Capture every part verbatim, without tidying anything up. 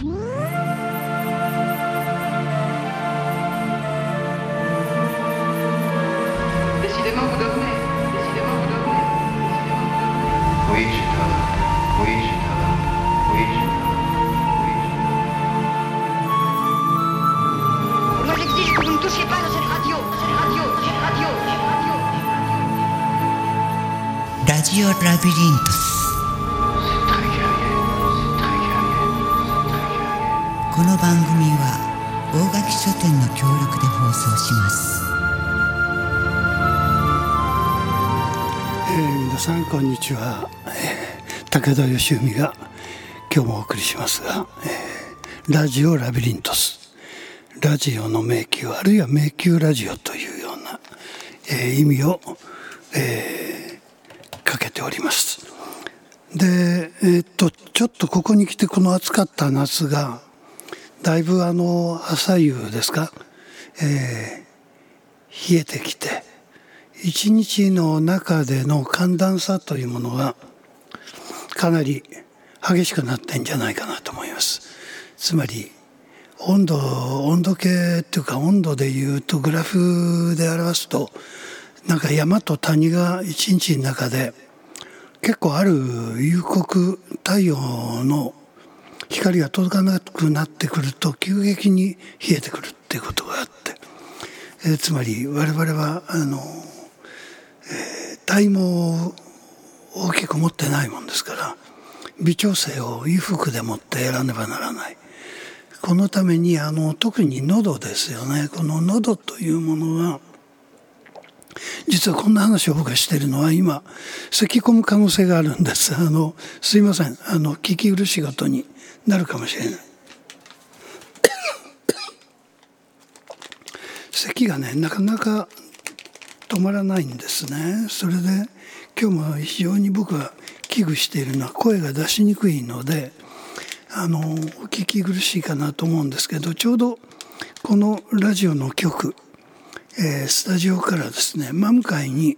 Décidément vous devenez, décidément vous devenez, décidément vous devenez. Oui, je travaille, oui, je travaille, oui, je travaille, oui, je travaille. Moi j'exige que vous ne touchiez pas à cette radio, cette radio, cette radio, cette radio, cette radio. ラジオラビリントス。この番組は大垣書店の協力で放送します。 えー、皆さんこんにちは、えー、武田義文が今日もお送りしますが、えー、ラジオラビリントス、ラジオの迷宮、あるいは迷宮ラジオというような、えー、意味を、えー、かけております。で、えー、っとちょっとここに来てこの暑かった夏がだいぶあの朝夕ですか、えー、冷えてきて一日の中での寒暖差というものがかなり激しくなってんじゃないかなと思います。つまり温度温度計っていうか温度でいうとグラフで表すとなんか山と谷が一日の中で結構ある夕刻太陽の光が届かなくなってくると急激に冷えてくるっていうことがあって、えー、つまり我々はあのえー、体毛を大きく持ってないもんですから微調整を衣服でもってやらねばならない。このためにあの特に喉ですよね。この喉というものは実はこんな話を僕がしているのは今咳き込む可能性があるんです。あのすいません、あの聞き苦しいことになるかもしれない。咳がねなかなか止まらないんですね。それで今日も非常に僕が危惧しているのは声が出しにくいのであのお聞き苦しいかなと思うんですけど、ちょうどこのラジオの局、えー、スタジオからですね真向かいに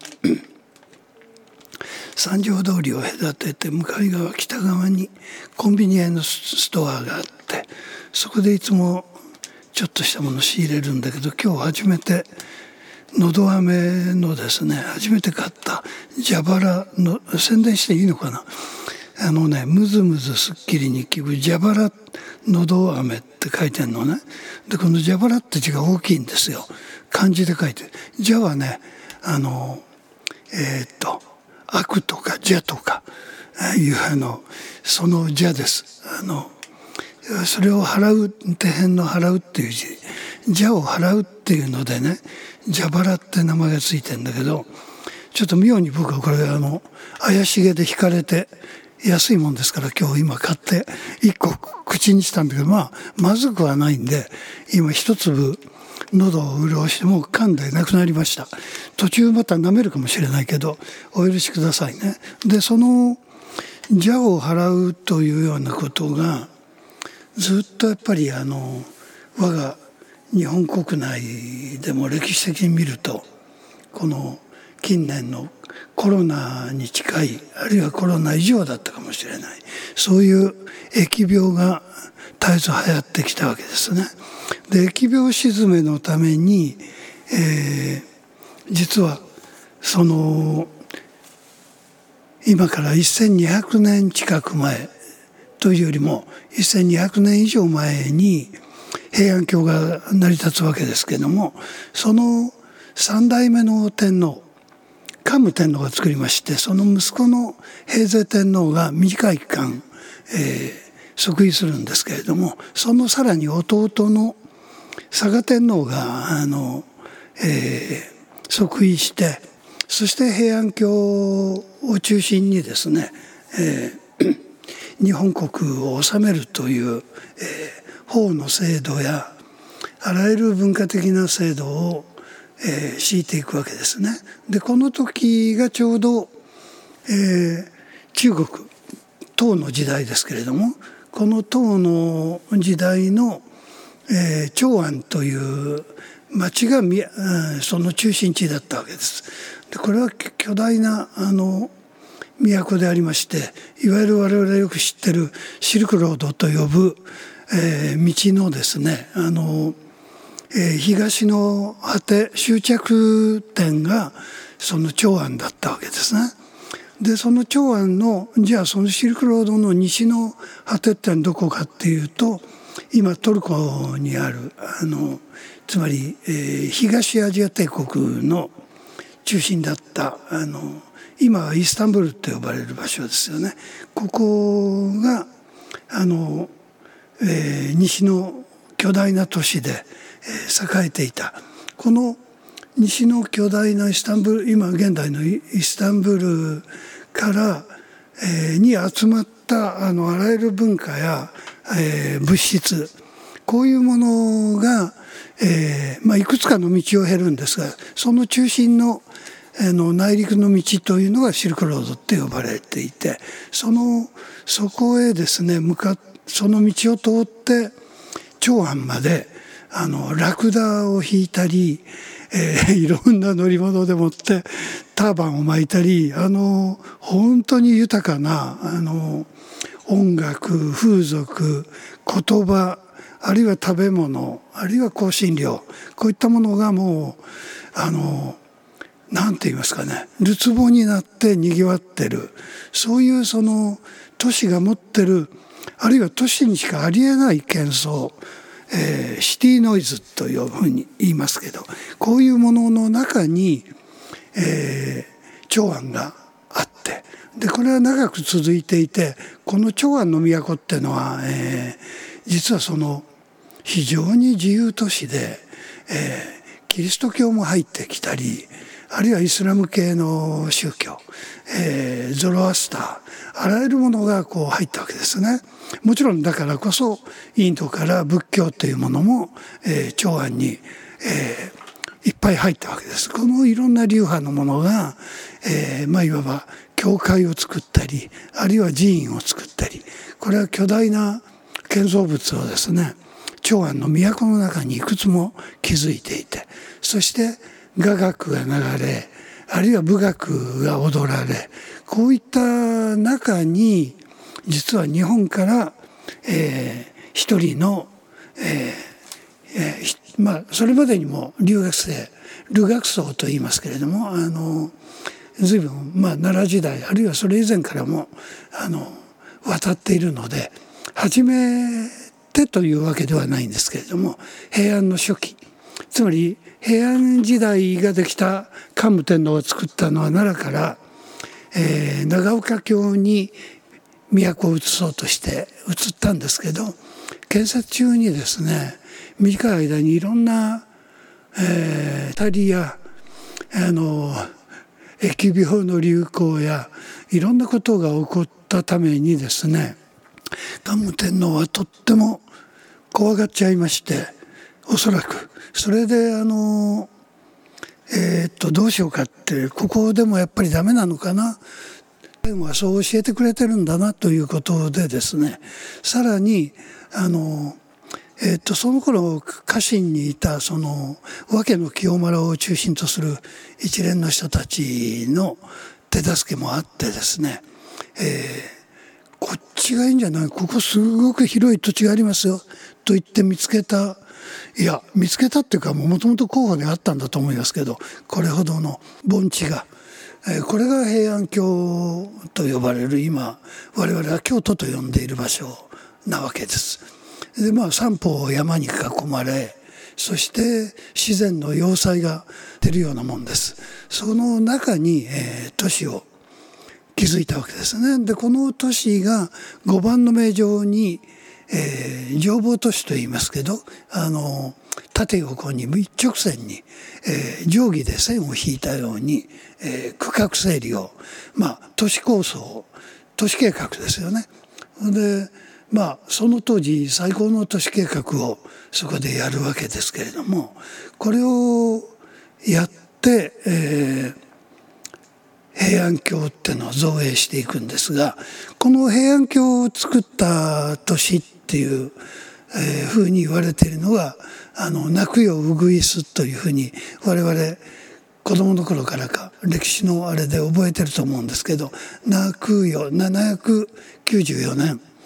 三条通りを隔てて向かい側北側にコンビニエンスストアがあってそこでいつもちょっとしたものを仕入れるんだけど今日初めてのど飴のですね初めて買った蛇腹の宣伝していいのかな、あのねムズムズすっきりに効く蛇腹のど飴って書いてんのね。でこの蛇腹って字が大きいんですよ。漢字で書いて蛇はねあのえー、っと悪とか蛇とかいうあのその蛇です。あのそれを払う手辺の払うっていう字蛇を払うっていうのでね蛇腹って名前がついてるんだけどちょっと妙に僕はこれあの怪しげで惹かれて安いもんですから今日今買って一個口にしたんだけどまあまずくはないんで今一粒喉を潤してもう噛んでなくなりました。途中また舐めるかもしれないけどお許しくださいね。でその蛇を払うというようなことがずっとやっぱりあの我が日本国内でも歴史的に見るとこの近年のコロナに近いあるいはコロナ以上だったかもしれないそういう疫病が絶えず流行ってきたわけですね。で疫病鎮めのために、えー、実はその今からせんにひゃくねん近く前というよりもせんにひゃくねん以上前に平安京が成り立つわけですけれどもその三代目の天皇桓武天皇が作りましてその息子の平城天皇が短い期間、えー、即位するんですけれどもそのさらに弟の嵯峨天皇があの、えー、即位してそして平安京を中心にですね、えー、日本国を治めるという、えー、法の制度やあらゆる文化的な制度を、えー、敷いていくわけですね。でこの時がちょうど、えー、中国唐の時代ですけれどもこの唐の時代の、えー、長安という町がその中心地だったわけです。でこれは巨大なあの都でありましていわゆる我々よく知ってるシルクロードと呼ぶえー、道のですねあの、えー、東の果て終着点がその長安だったわけですね。でその長安のじゃあそのシルクロードの西の果てってどこかっていうと今トルコにあるあのつまり、えー、東アジア帝国の中心だったあの今はイスタンブールと呼ばれる場所ですよね。ここがあの、えー、西の巨大な都市で、えー、栄えていた。この西の巨大なイスタンブール今現代のイスタンブールから、えー、に集まったあのあらゆる文化や、えー、物質こういうものが、えーまあ、いくつかの道を経るんですがその中心のあの内陸の道というのがシルクロードって呼ばれていてそのそこへですね向かその道を通って長安まであのラクダを引いたり、えー、いろんな乗り物でもってターバンを巻いたりあの本当に豊かなあの音楽風俗言葉あるいは食べ物あるいは香辛料こういったものがもうあのなんて言いますかねるつぼになってにぎわってるそういうその都市が持ってるあるいは都市にしかありえない喧騒、えー、シティノイズというふうに言いますけどこういうものの中に、えー、長安があってでこれは長く続いていてこの長安の都っていうのは、えー、実はその非常に自由都市で、えー、キリスト教も入ってきたりあるいはイスラム系の宗教、えー、ゾロアスターあらゆるものがこう入ったわけですね。もちろんだからこそインドから仏教というものも、えー、長安に、えー、いっぱい入ったわけです。このいろんな流派のものが、えーまあ、いわば教会を作ったりあるいは寺院を作ったりこれは巨大な建造物をですね長安の都の中にいくつも築いていてそして雅楽が流れあるいは舞楽が踊られこういった中に実は日本から、えー、一人の、えーえーまあ、それまでにも留学生留学僧と言いますけれどもあの随分、まあ、奈良時代あるいはそれ以前からもあの渡っているので初めてというわけではないんですけれども平安の初期つまり平安時代ができた桓武天皇が作ったのは奈良から、えー、長岡京に都を移そうとして移ったんですけど建設中にですね短い間にいろんな、えー、当たりやあの疫病の流行やいろんなことが起こったためにですね桓武天皇はとっても怖がっちゃいましておそらくそれであのえー、っとどうしようかってここでもやっぱりダメなのかな天はそう教えてくれてるんだなということでですねさらにあの、えー、っとその頃家臣にいたその訳の清丸を中心とする一連の人たちの手助けもあってですね、えー、こっちがいいんじゃないここすごく広い土地がありますよと言って見つけたいや見つけたっていうかもともと候補にあったんだと思いますけどこれほどの盆地が、えー、これが平安京と呼ばれる今我々は京都と呼んでいる場所なわけです。でまあ三方を山に囲まれそして自然の要塞が出るようなもんです。その中に、えー、都市を築いたわけですね。でこの都市が五番の名城にえー、城防都市と言いますけどあの縦横に一直線に、えー、定規で線を引いたように、えー、区画整理を、まあ、都市構想都市計画ですよね。でまあその当時最高の都市計画をそこでやるわけですけれどもこれをやって、えー平安京っていうのを造営していくんですがこの平安京を作った都市っていう、えー、ふうに言われているのがあの泣くよウグイスというふうに我々子供の頃からか歴史のあれで覚えてると思うんですけど泣くよななひゃくきゅうじゅうよねん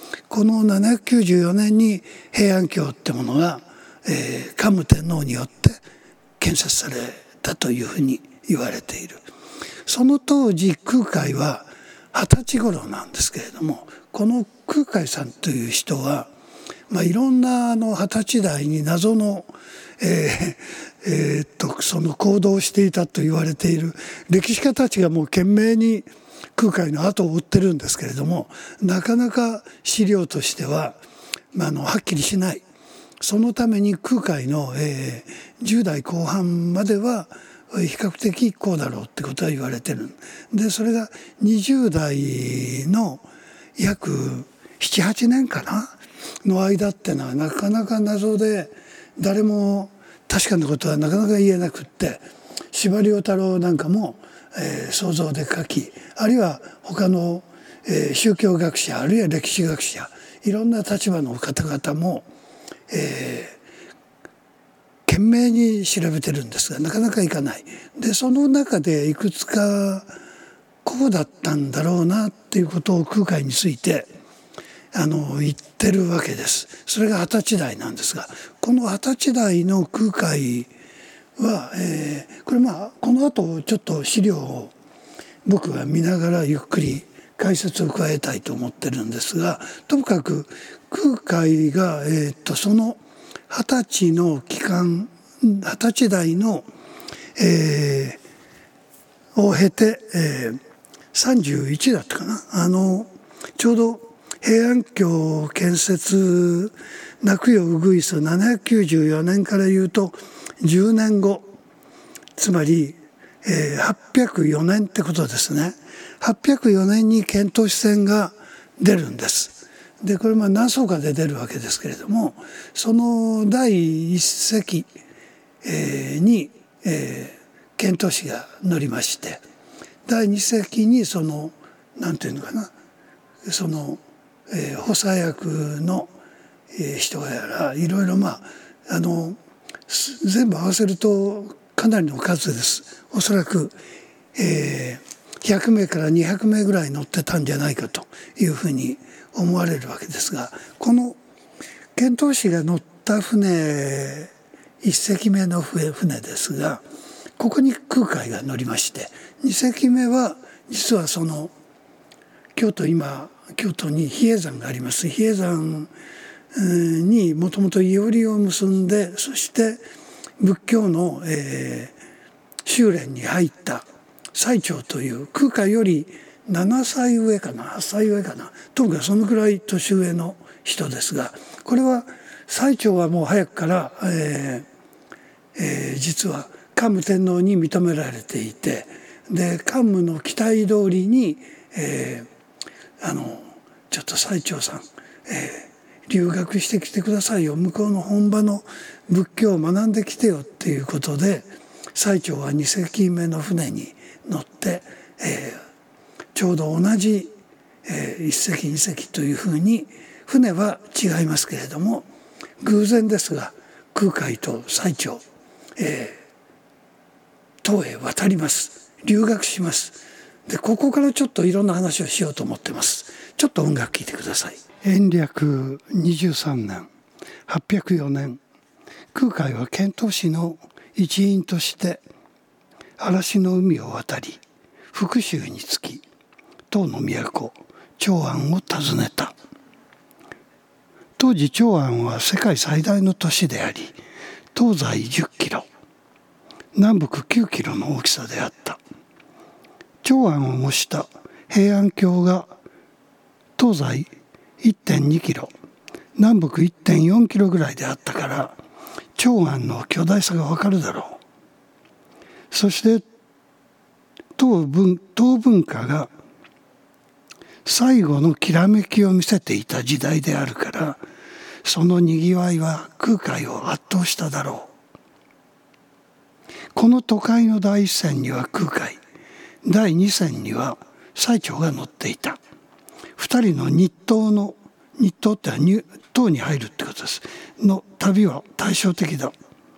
このななひゃくきゅうじゅうよねんに平安京ってものが、えー、桓武天皇によって建設されたというふうに言われている。その当時空海は二十歳頃なんですけれども、この空海さんという人は、まあ、いろんなあの二十歳代に謎の、えーえー、っとその行動をしていたと言われている歴史家たちがもう懸命に空海の後を追ってるんですけれども、なかなか資料としては、まあ、あのはっきりしない。そのために空海の、えー、じゅう代後半までは比較的こうだろうってことは言われてる。でそれがにじゅう代の約ななはちねんかなの間ってのはなかなか謎で、誰も確かなことはなかなか言えなくって、司馬遼太郎なんかも、えー、想像で書き、あるいは他の、えー、宗教学者あるいは歴史学者、いろんな立場の方々も、えー、懸命に調べてるんですがなかなかいかない。でその中でいくつかこうだったんだろうなっていうことを空海についてあの言ってるわけです。それが二十歳代なんですが、この二十歳代の空海は、えー、これまあこの後ちょっと資料を僕は見ながらゆっくり解説を加えたいと思ってるんですが、ともかく空海が、えー、とその二十歳の期間、二十歳代の、えー、を経て、えー、さんじゅういちだったかな、あのちょうど平安京建設泣くようぐいすななひゃくきゅうじゅうよねんからいうとじゅうねんご、つまり、えー、はっぴゃくよねんってことですね。はっぴゃくよねんに遣唐使船が出るんです。でこれまあ何艘かで出るわけですけれども、その第一隻、えー、に、えー、遣唐使が乗りまして、第二隻にそのなんていうのかな、その、えー、補佐役の、えー、人やらいろいろまああの全部合わせるとかなりの数です。おそらく、えー、ひゃくめいからにひゃくめいぐらい乗ってたんじゃないかというふうに思われるわけですが、この遣唐使が乗った船一隻目の船ですが、ここに空海が乗りまして、二隻目は実はその京都今京都に比叡山があります。比叡山にもともといおりを結んで、そして仏教の、えー、修練に入った最澄という空海よりななさい上かなはっさい上かな、ともかくそのくらい年上の人ですが、これは最澄はもう早くから、えーえー、実は桓武天皇に認められていて、で桓武の期待通りに、えー、あのちょっと最澄さん、えー留学してきてくださいよ、向こうの本場の仏教を学んできてよっていうことで、最澄は二隻目の船に乗って、えー、ちょうど同じ、えー、一隻二隻というふうに船は違いますけれども、偶然ですが空海と最澄、えー、唐へ渡ります。留学します。でここからちょっといろんな話をしようと思ってます。ちょっと音楽聴いてください。延暦にじゅうさんねんはっぴゃくよねん、空海は遣唐使の一員として嵐の海を渡り、福州に着き、唐の都長安を訪ねた。当時長安は世界最大の都市であり、東西じゅっキロ南北きゅうキロの大きさであった。長安を模した平安京が東西 いってんにキロ南北 いってんよんキロぐらいであったから、長安の巨大さがわかるだろう。そして唐文、唐文化が最後のきらめきを見せていた時代であるから、そのにぎわいは空海を圧倒しただろう。この都会の第一線には空海、第二線には最澄が乗っていた。二人の日東の日東っては唐に入るってことですの旅は対照的だ。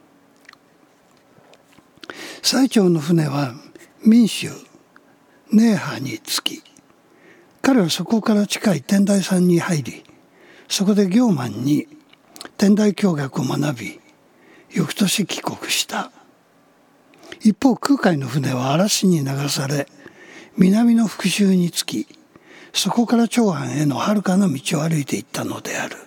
最澄の船は民州寧波に着き、彼はそこから近い天台山に入りそこで行満に天台教学を学び、翌年帰国した。一方、空海の船は嵐に流され、南の福州に着き、そこから長安への遥かな道を歩いていったのである。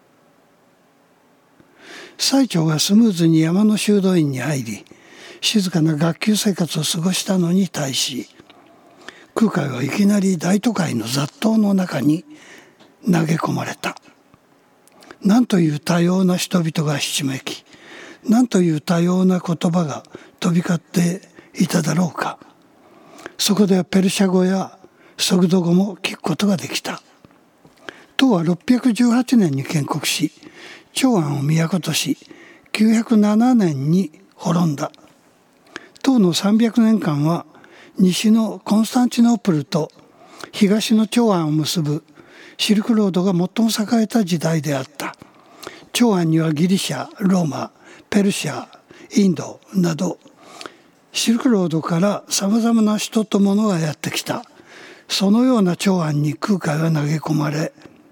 最澄がスムーズに山の修道院に入り、静かな学級生活を過ごしたのに対し、空海はいきなり大都会の雑踏の中に投げ込まれた。なんという多様な人々がひしめき、なんという多様な言葉が飛び交っていただろうか。そこではペルシャ語やソグド語も聞くことができた。唐はろっぴゃくじゅうはちねんに建国し、長安を都とし、きゅうひゃくななねんに滅んだ。唐のさんびゃくねんかんは、西のコンスタンチノープルと東の長安を結ぶシルクロードが最も栄えた時代であった。長安にはギリシャ、ローマ、ペルシャ、インドなど、シルクロードからさまざまな人と物がやってきた。そのような長安に空海は投げ込まれ、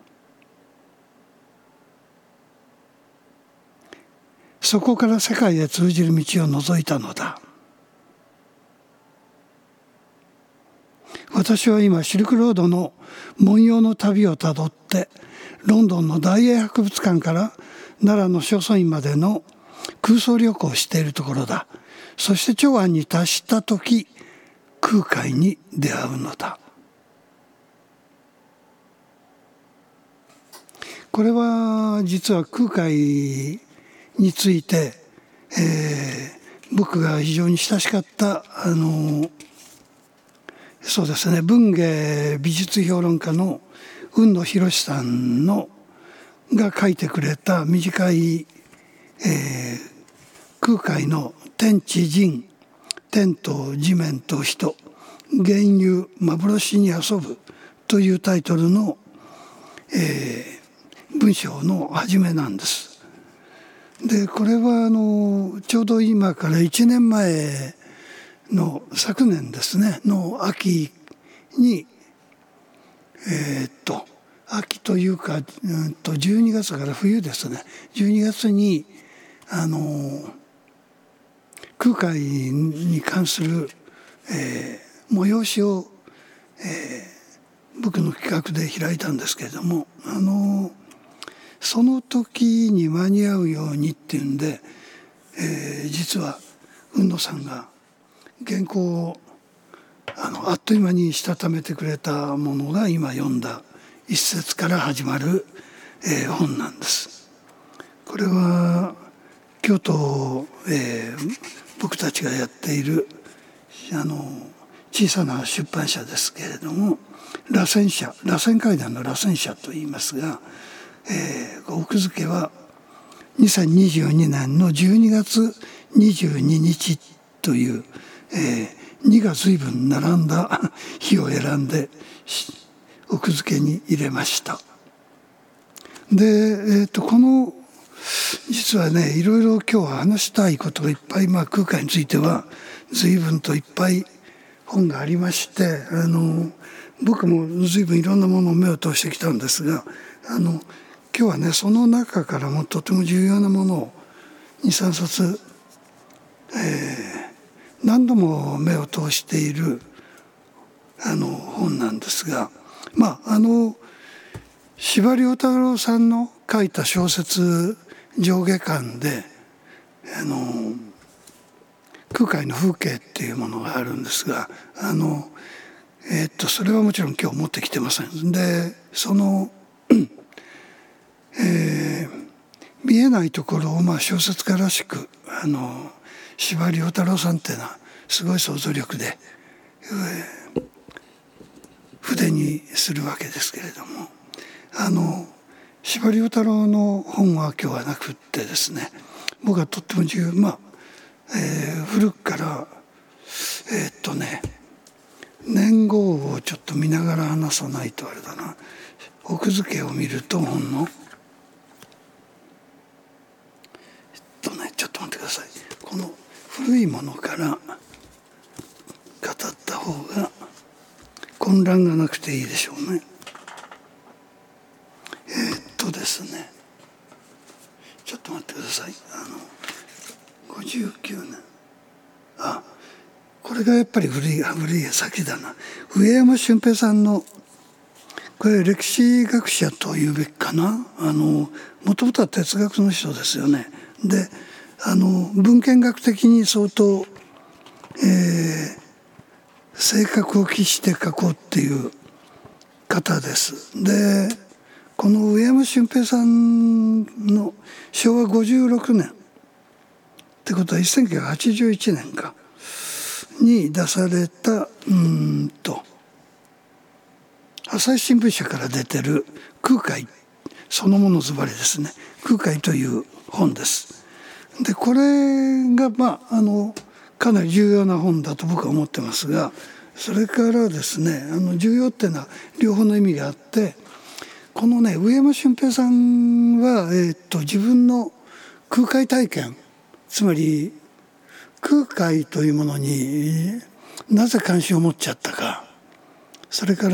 そこから世界へ通じる道を除いたのだ。私は今シルクロードの文様の旅をたどってロンドンの大英博物館から奈良の正倉院までの空想旅行をしているところだ。そして長安に達した時、空海に出会うのだ。これは実は空海について、えー、僕が非常に親しかったあのそうですね文芸美術評論家の雲野博さんのが書いてくれた短い、えー、空海の天地人、天と地面と人、幻遊幻に遊ぶというタイトルの、えー、文章の始めなんです。でこれはあのちょうど今からいちねんまえの昨年ですねの秋にえー、っと秋というか、うん、とじゅうにがつから冬ですねじゅうにがつにあの空海に関する、えー、催しを、えー、僕の企画で開いたんですけれどもあのその時に間に合うようにっていうんで、えー、実は雲野さんが原稿をあのあっという間にしたためてくれたものが今読んだ一節から始まる、えー、本なんです。これは京都、えー、僕たちがやっているあの小さな出版社ですけれども螺旋社螺旋階段の螺旋社といいますが、えー、奥付けはにせんにじゅうにねんのじゅうにがつにじゅうににちという、えー、にが随分並んだ日を選んで奥付けに入れました。で、えー、とこの実はねいろいろ今日は話したいことがいっぱい、まあ、空海については随分といっぱい本がありましてあの僕も随分いろんなものを目を通してきたんですがあの今日はねその中からもとても重要なものをにさんさつ、えー、何度も目を通しているあの本なんですがまああの司馬太郎さんの書いた小説上下巻であの空海の風景っていうものがあるんですがあの、えー、っとそれはもちろん今日持ってきてません。でその、えー、見えないところをまあ小説家らしくあの司馬太郎さんっていうのはすごい想像力で、えー、筆にするわけですけれどもあの司馬太郎の本は今日はなくってですね僕はとっても重要まあ、えー、古くからえー、っとね年号をちょっと見ながら話さないとあれだな奥付けを見ると本のえっとねちょっと待ってくださいこの古いものから語った方が混乱がなくていいでしょうね。えー、っとですですね、ちょっと待ってください。あのごじゅうきゅうねん、あ、これがやっぱり古い古い先だな。上山俊平さんの、これ歴史学者というべきかな。あのもともとは哲学の人ですよね。で、あの文献学的に相当、えー、性格を期して書こうっていう方です。で、この上山俊平さんのしょうわごじゅうろくねんってことはせんきゅうひゃくはちじゅういちねんかに出された、うんと朝日新聞社から出てる空海そのものズバリですね、空海という本です。でこれがまああのかなり重要な本だと僕は思ってますが、それからですね、あの重要っていうのは両方の意味があって、このね上山俊平さんは、えー、っと自分の空海体験、つまり空海というものになぜ関心を持っちゃったか、それから、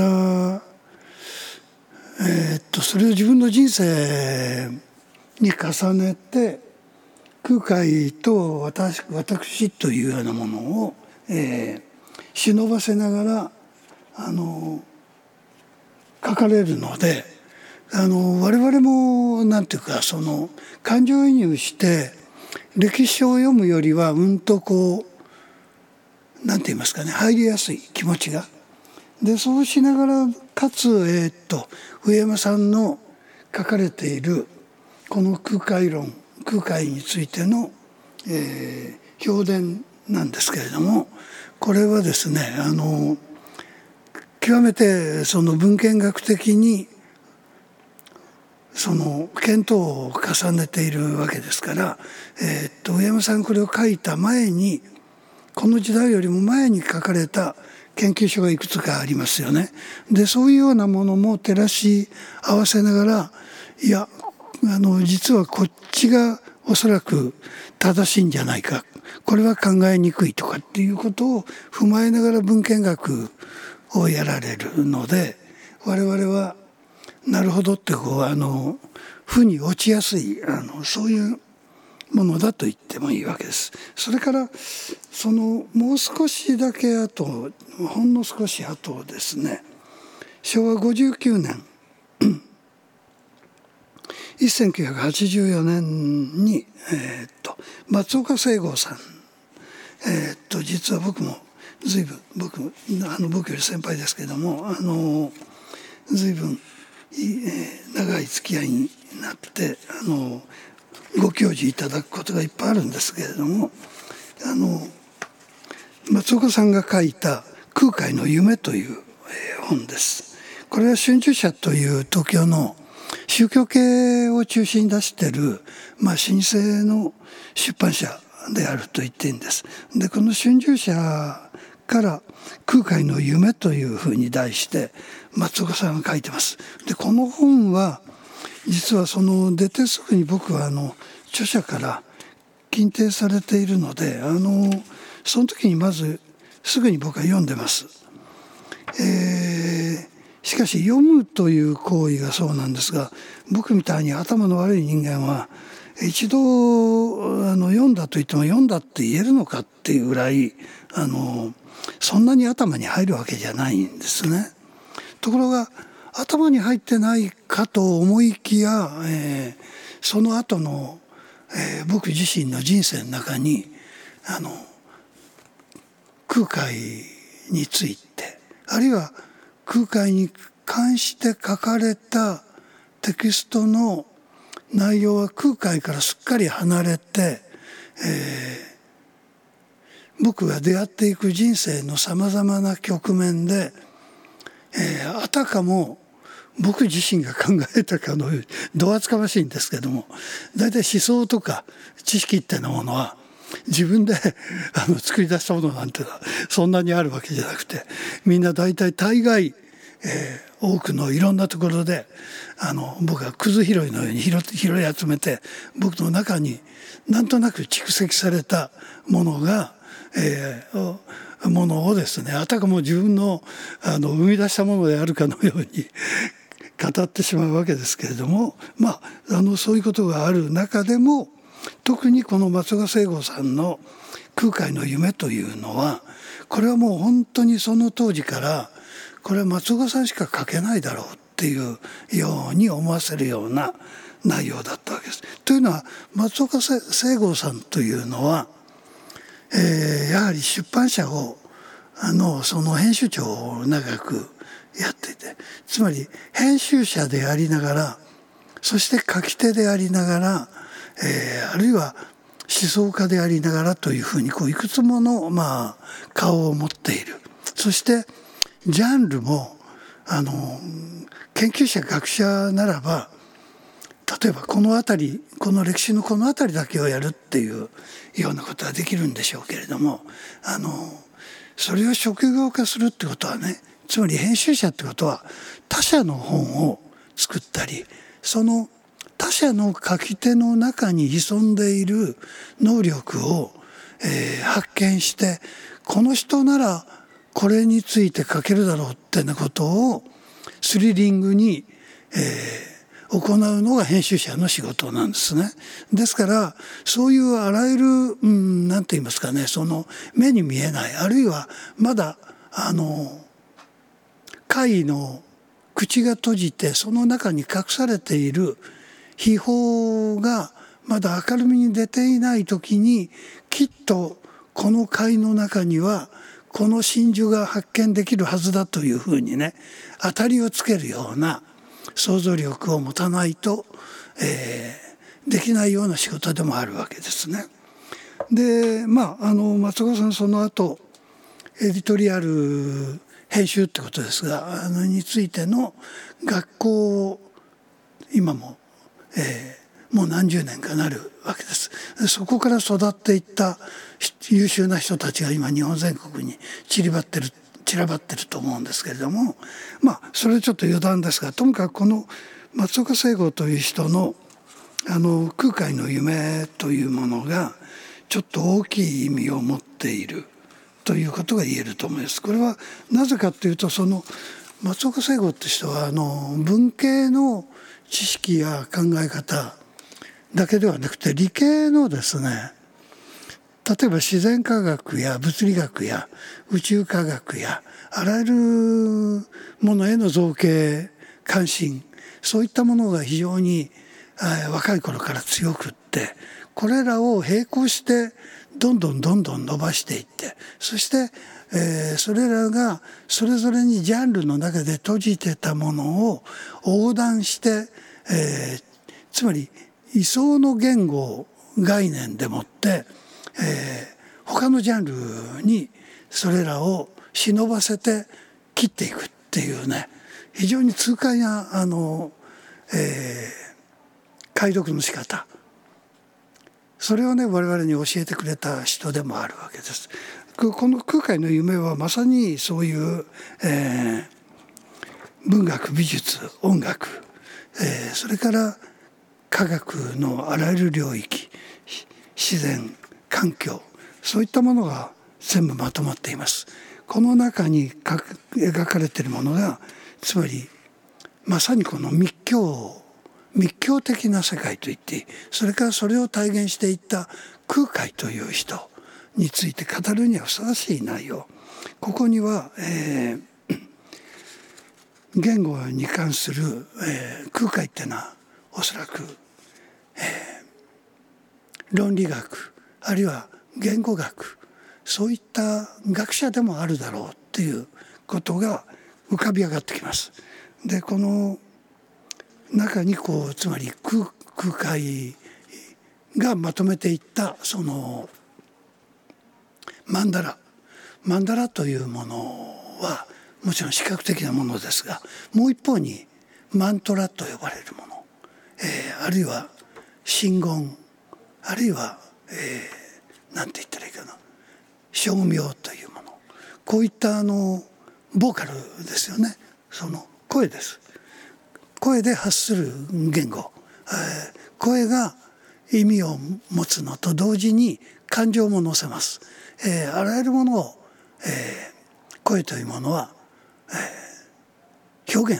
えー、っとそれを自分の人生に重ねて空海と 私, 私というようなものを、えー、忍ばせながらあの書かれるので、あの我々もなんていうか、その感情移入して歴史書を読むよりはうんとこうなんて言いますかね、入りやすい気持ちが。でそうしながらかつ、えー、っと上山さんの書かれているこの空海論、空海についての、えー、評伝なんですけれども、これはですね、あの極めてその文献学的にその検討を重ねているわけですから、えー、っと上山さんこれを書いた前に、この時代よりも前に書かれた研究書がいくつかありますよね。でそういうようなものも照らし合わせながら、いやあの実はこっちがおそらく正しいんじゃないか、これは考えにくいとかっていうことを踏まえながら文献学をやられるので、我々はなるほどってこうあの負に落ちやすいあのそういうものだと言ってもいいわけです。それからそのもう少しだけ後、ほんの少し後ですね、しょうわごじゅうきゅうねんせんきゅうひゃくはちじゅうよねんに、えー、っと松岡聖剛さん、えー、っと実は僕も随分僕あの僕より先輩ですけれども、あの随分、えー、長い付き合いになってあのご教示いただくことがいっぱいあるんですけれども、あの松岡さんが書いた「空海の夢」という、えー、本です。これは春秋社という東京の宗教系を中心に出している、まあ、老舗の出版社であると言っていいんです。でこの春秋社から「空海の夢」というふうに題して松岡さんが書いてます。でこの本は実はその出てすぐに僕はあの著者から禁定されているので、あのその時にまずすぐに僕は読んでます。えーしかし読むという行為がそうなんですが、僕みたいに頭の悪い人間は一度あの読んだと言っても読んだって言えるのかっていうぐらいあのそんなに頭に入るわけじゃないんですね。ところが頭に入ってないかと思いきや、えー、その後の、えー、僕自身の人生の中にあの空海について、あるいは空海に関して書かれたテキストの内容は空海からすっかり離れて、えー、僕が出会っていく人生のさまざまな局面で、えー、あたかも僕自身が考えたかのように、ど厚かましいんですけども、大体思想とか知識っていうものは自分であの作り出したものなんてのはそんなにあるわけじゃなくて、みんな大体大概、えー、多くのいろんなところであの僕はくず拾いのように拾拾い集めて、僕の中になんとなく蓄積されたものが、えー、ものをですね、あたかも自分の、あの生み出したものであるかのように語ってしまうわけですけれども、まあ、あのそういうことがある中でも特にこの松岡正剛さんの「空海の夢」というのはこれはもう本当にその当時からこれは松岡さんしか書けないだろうっていうように思わせるような内容だったわけです。というのは松岡正剛さんというのは、えー、やはり出版社をあのその編集長を長くやっていて、つまり編集者でありながらそして書き手でありながら、えー、あるいは思想家でありながらというふうにこういくつもの、まあ、顔を持っている。そしてジャンルもあの研究者学者ならば例えばこの辺りこの歴史のこの辺りだけをやるっていうようなことはできるんでしょうけれども、あのそれを職業化するってことはね、つまり編集者ってことは他者の本を作ったりその他者の書き手の中に潜んでいる能力を、えー、発見してこの人ならこれについて書けるだろうってなことをスリリングに、えー、行うのが編集者の仕事なんですね。ですからそういうあらゆる、うん、なんて言いますかね、その目に見えないあるいはまだあの怪異の口が閉じてその中に隠されている秘宝がまだ明るみに出ていない時にきっとこの怪の中にはこの真珠が発見できるはずだというふうにね当たりをつけるような想像力を持たないと、えー、できないような仕事でもあるわけですね。でまああの松岡さんその後エディトリアル編集ってことですがあのについての学校を今も、えー、もう何十年かなるわけです。そこから育っていった優秀な人たちが今日本全国に散りばってる散らばってると思うんですけれども、まあそれはちょっと余談ですが、ともかくこの松岡正剛という人のあの空海の夢というものがちょっと大きい意味を持っているということが言えると思います。これはなぜかというとその松岡正剛って人はあの文系の知識や考え方だけではなくて理系のですね、例えば自然科学や物理学や宇宙科学やあらゆるものへの造形関心そういったものが非常に若い頃から強くってこれらを並行してどんどんどんどん伸ばしていってそして、えー、それらがそれぞれにジャンルの中で閉じてたものを横断して、えー、つまり位相の言語概念でもって、えー、他のジャンルにそれらを忍ばせて切っていくっていうね非常に痛快なあの、えー、解読の仕方それをね我々に教えてくれた人でもあるわけです。この空海の夢はまさにそういう、えー、文学美術音楽、えー、それから科学のあらゆる領域自然環境そういったものが全部まとまっています。この中に描かれているものがつまりまさにこの密教密教的な世界といってそれからそれを体現していった空海という人について語るにはふさわしい内容。ここには、えー、言語に関する、えー、空海っていうのはおそらく、えー、論理学あるいは言語学そういった学者でもあるだろうっていうことが浮かび上がってきます。でこの中にこうつまり 空, 空海がまとめていったそのマンダラマンダラというものはもちろん視覚的なものですがもう一方にマントラと呼ばれるもの、えー、あるいは真言あるいは、えー、なんて言ったらいいかな称名というものこういったあのボーカルですよね。その声です声で発する言語、えー、声が意味を持つのと同時に感情も乗せます、えー、あらゆるものを、えー、声というものは、えー、表現する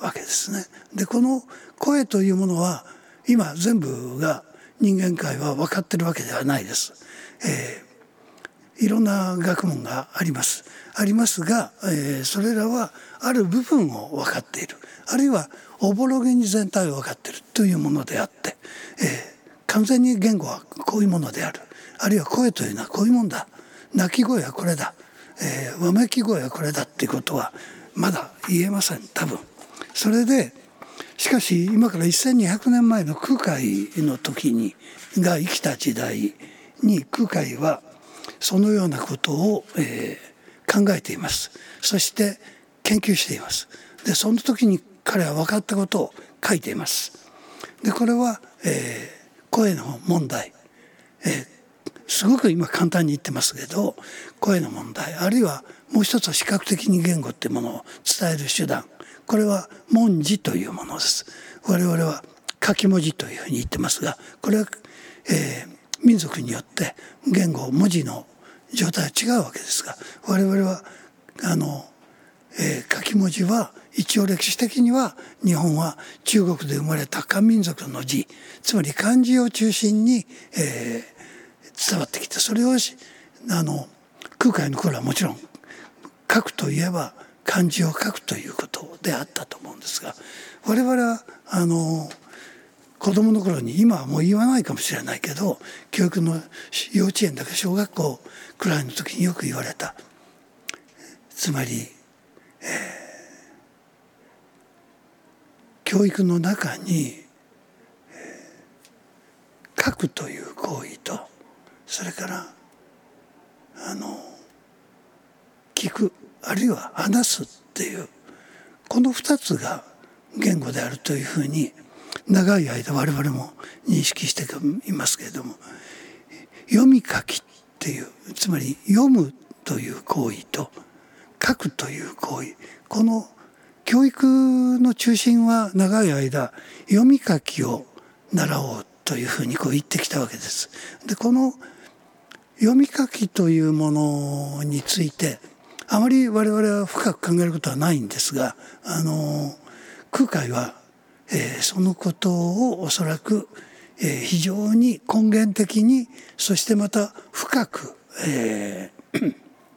わけですね。でこの声というものは今全部が人間界は分かってるわけではないです。えー、いろんな学問がありますありますが、えー、それらはある部分を分かっている、あるいはおぼろげに全体を分かっているというものであって、えー、完全に言語はこういうものである、あるいは声というのはこういうもんだ、鳴き声はこれだ、えー、わめき声はこれだっていうことはまだ言えません、多分。それでしかし今からせんにひゃくねんまえの空海の時にが生きた時代に空海はそのようなことを、えー、考えています。そして研究しています。でその時に彼は分かったことを書いています。でこれは、えー、声の問題、えー、すごく今簡単に言ってますけど、声の問題、あるいはもう一つは視覚的に言語っていうものを伝える手段、これは文字というものです。我々は書き文字というふうに言ってますが、これは、えー、民族によって言語文字の状態は違うわけですが、我々はあの、えー、書き文字は一応歴史的には日本は中国で生まれた漢民族の字、つまり漢字を中心に、えー、伝わってきて、それをあの空海の頃はもちろん書くといえば漢字を書くということであったと思うんですが、我々はあの子供の頃に、今はもう言わないかもしれないけど、教育の幼稚園だか小学校くらいの時によく言われた、つまり、えー、教育の中に、えー、書くという行為と、それからあの聞く、あるいは話すっていう、この二つが言語であるというふうに長い間我々も認識していますけれども、読み書きっていう、つまり読むという行為と書くという行為、この教育の中心は長い間読み書きを習おうというふうにこう言ってきたわけです。でこの読み書きというものについてあまり我々は深く考えることはないんですが、あの空海は、えー、そのことをおそらく、えー、非常に根源的に、そしてまた深く、えー、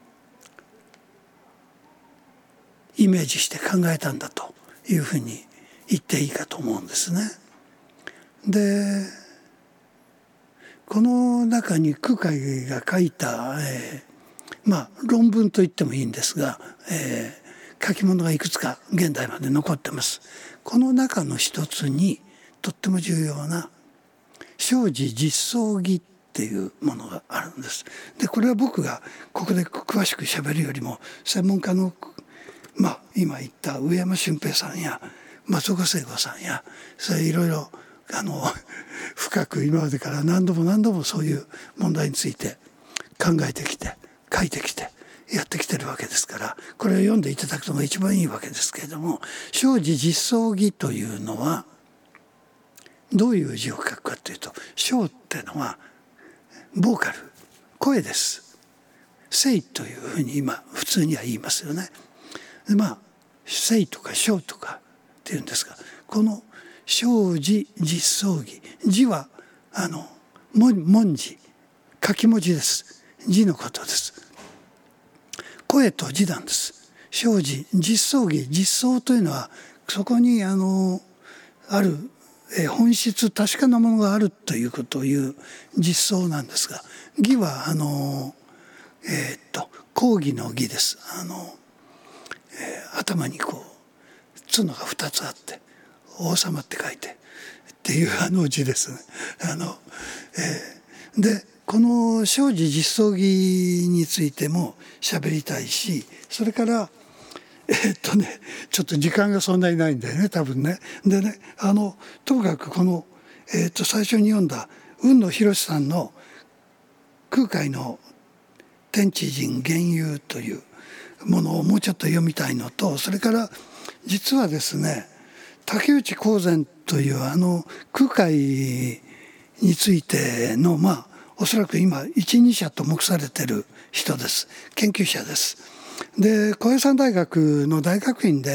イメージして考えたんだというふうに言っていいかと思うんですね。でこの中に空海が書いた、えーまあ、論文と言ってもいいんですが、えー、書き物がいくつか現代まで残ってます。この中の一つにとっても重要な生寺実相儀っていうものがあるんです。でこれは僕がここで詳しくしゃべるよりも専門家の、まあ、今言った上山俊平さんや松岡聖子さんや、それいろいろあの深く今までから何度も何度もそういう問題について考えてきて書いてきてやってきてるわけですから、これを読んでいただくのが一番いいわけですけれども、生寺実相儀というのはどういう字を書くかというと、生っていうのはボーカル、声です。声というふうに今普通には言いますよね。でまあ声とか生とかっていうんですが、この生寺実相儀、字はあの文字、書き文字です。字のことです。声と字なんです。生寺実相儀、実相というのはそこにあのある本質、確かなものがあるということを言う実相なんですが、儀はあのえー、っと講義の儀です。あの、えー、頭にこう角が二つあって王様って書いてっていうあの字ですね。あの、えー、でこの生寺実相儀についても喋りたいし、それからえー、っとねちょっと時間がそんなにないんだよね多分ね。でねあのともかくこの、えー、っと最初に読んだ雲野博さんの空海の天地人玄遊というものをもうちょっと読みたいのと、それから実はですね竹内幸前というあの空海についてのまあおそらく今一二者と目されている人です。研究者です。で高野山大学の大学院で、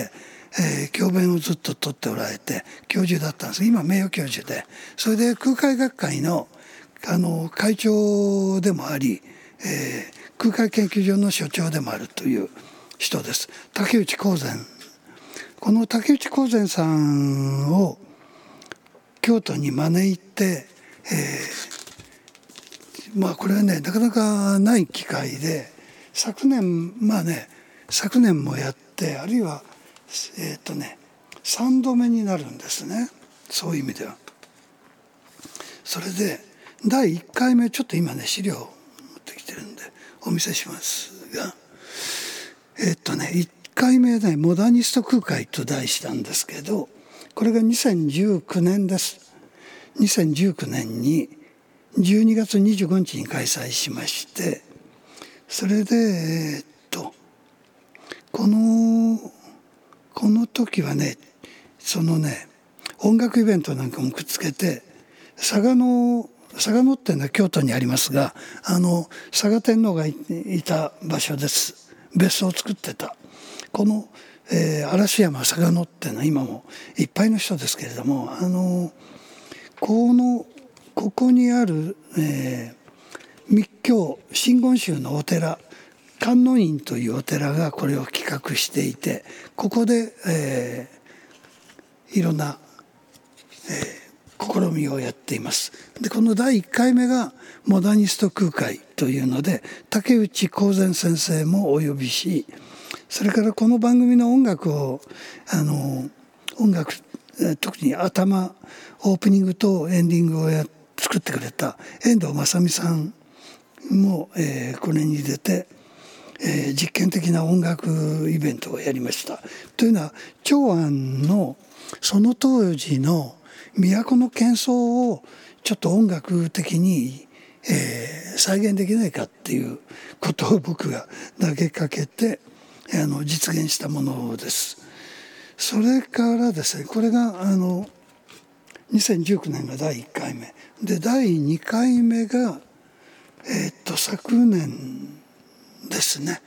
えー、教鞭をずっと取っておられて教授だったんです。今名誉教授で、それで空海学会のあの会長でもあり、えー、空海研究所の所長でもあるという人です。竹内幸前。この竹内幸前さんを京都に招いて、えー、まあこれはねなかなかない機会で、昨年まあね昨年もやって、あるいはえっとねさんどめになるんですね、そういう意味では。それでだいいっかいめ、ちょっと今ね資料を持ってきてるんでお見せしますが、えっとねいっかいめねモダニスト空海と題したんですけど、これがにせんじゅうきゅうねんです。にせんじゅうきゅうねんにじゅうにがつにじゅうごにちに開催しまして、それでえっとこのこの時はねそのね音楽イベントなんかもくっつけて、嵯峨野嵯峨野っていうのは京都にありますが、あの嵯峨天皇が い, いた場所です。別荘を作ってたこの、えー、嵐山嵯峨野っていうのは今もいっぱいの人ですけれども、あのこのここにある、えー、密教真言宗のお寺、観音院というお寺がこれを企画していて、ここで、えー、いろんな、えー試みをやっています。でこのだいいっかいめがモダニスト空海というので、竹内幸前先生もお呼びし、それからこの番組の音楽をあの音楽特に頭オープニングとエンディングをや作ってくれた遠藤正美さんも、えー、これに出て、えー、実験的な音楽イベントをやりました。というのは長安のその当時の都の喧騒をちょっと音楽的に、えー、再現できないかっていうことを僕が投げかけてあの実現したものです。それからですね、これがあのにせんじゅうきゅうねんがだいいっかいめで、だいにかいめが、えー、っと昨年ですね。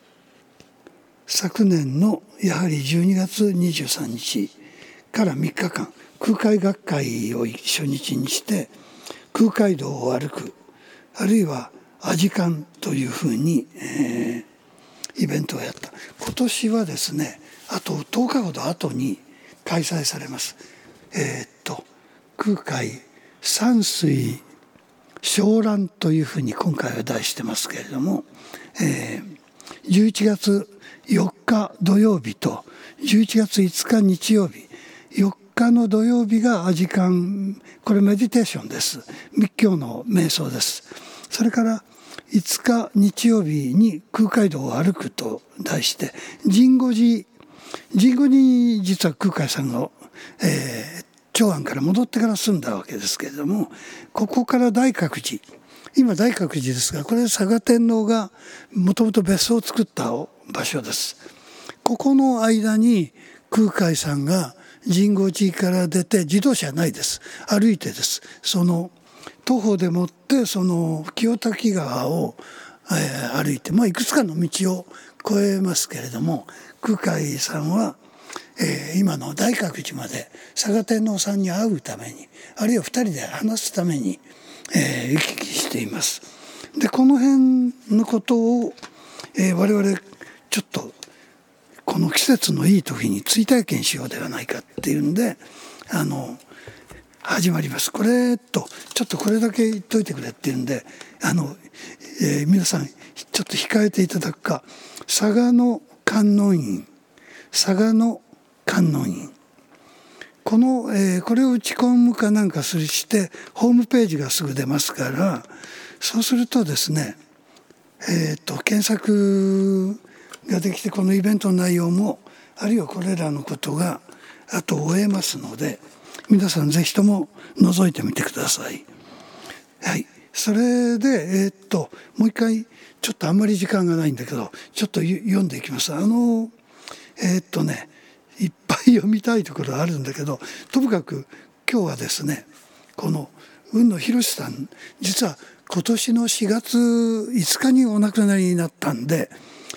昨年のやはりじゅうにがつにじゅうさんにちからみっかかん、空海学会を初日にして空海道を歩く、あるいは阿字観というふうに、えー、イベントをやった。今年はですねあととおかほど後に開催されます。えー、っと空海山水昇覧というふうに今回は題してますけれども、えー、じゅういちがつよっか土曜日とじゅういちがついつか日曜日、よっかの土曜日が阿字観、これメディテーションです。密教の瞑想です。それからいつか日曜日に空海道を歩くと題して神護寺、神護に実は空海さんが、えー、長安から戻ってから住んだわけですけれども、ここから大覚寺、今大覚寺ですが、これ嵯峨天皇がもともと別荘を作った場所です。ここの間に空海さんが神護寺から出て、自動車ないです、歩いてです、その徒歩でもってその清滝川を、えー、歩いて、まあ、いくつかの道を越えますけれども、空海さんは、えー、今の大覚寺まで嵯峨天皇さんに会うために、あるいは二人で話すために、えー、行き来しています。でこの辺のことを、えー、我々ちょっとこの季節のいい時に追体験しようではないかっていうんであの始まります。これとちょっとこれだけ言っといてくれっていうんで、あの、えー、皆さんちょっと控えていただくか、嵯峨の観音院、嵯峨の観音院、この、えー、これを打ち込むかなんかするしてホームページがすぐ出ますから、そうするとですね、えー、と検索ができて、このイベントの内容もあるいはこれらのことがあと追えますので、皆さんぜひとも覗いてみてください。はい、それで、えー、っともう一回ちょっとあんまり時間がないんだけどちょっと読んでいきます。あのえー、っとねいっぱい読みたいところあるんだけど、ともかく今日はですね、この雲野博さん、実は今年のしがついつかにお亡くなりになったんで、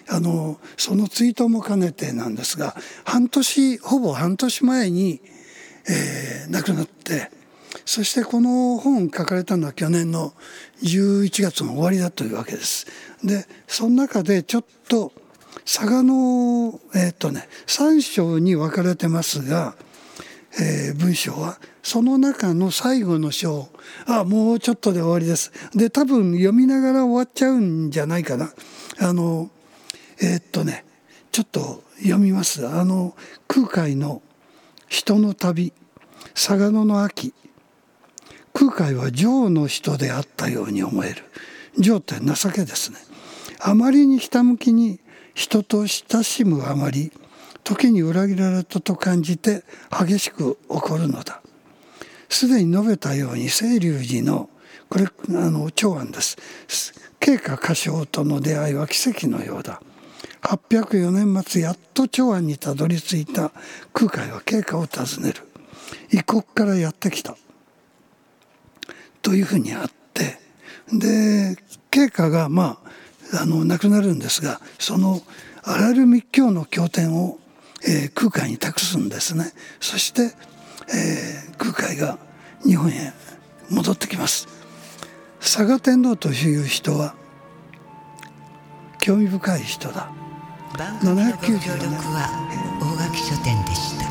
あのその追悼も兼ねてなんですが、半年ほぼ半年前に、えー、亡くなって、そしてこの本書かれたのは去年のじゅういちがつの終わりだというわけです。でその中でちょっと嵯峨のえー、っとねさん章に分かれてますが、えー、文章はその中の最後の章、あもうちょっとで終わりです。で多分読みながら終わっちゃうんじゃないかな。あのえー、っとねちょっと読みます。あの空海の人の旅、嵯峨野の秋。空海は情の人であったように思える。情って情けですね。あまりにひたむきに人と親しむあまり、時に裏切られたと感じて激しく怒るのだ。すでに述べたように清流寺のこれあの長安です。慶華歌唱との出会いは奇跡のようだ。はっぴゃくよねん末やっと長安にたどり着いた空海は慶華を訪ねる。異国からやってきたというふうにあって、で慶華がまああの亡くなるんですが、そのあらゆる密教の経典を、えー、空海に託すんですね。そして、えー、空海が日本へ戻ってきます。嵯峨天皇という人は興味深い人だ。 番組のご協力は大垣書店でした。